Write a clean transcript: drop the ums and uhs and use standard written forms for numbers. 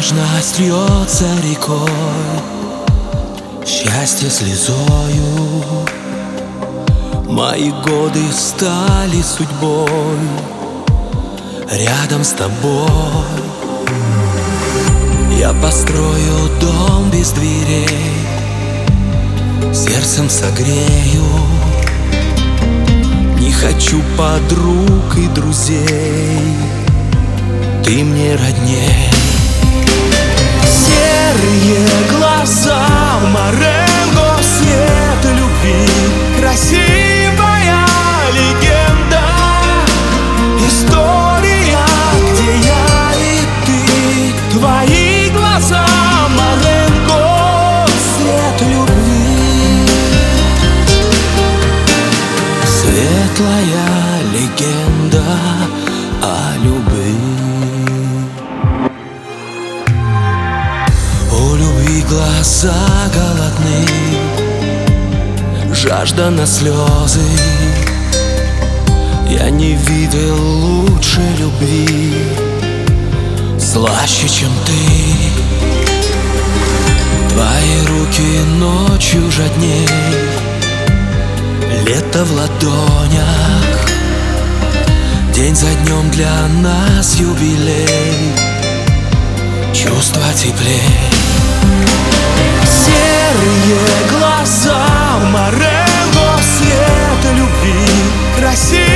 Нежность льется рекой, счастье слезою. Мои годы стали судьбой рядом с тобой. Я построю дом без дверей, сердцем согрею. Не хочу подруг и друзей, ты мне родней. Серые глаза, Маренго, свет любви, красивая легенда, история, где я и ты. Твои глаза, Маренго, свет любви, светлая легенда о любви. У любви глаза голодны, жажда на слезы. Я не видел лучше любви, слаще, чем ты. Твои руки ночью жадней, лето в ладонях, день за днем для нас юбилей, чувства теплей. Серые глаза, Маренго, свет любви, красивый.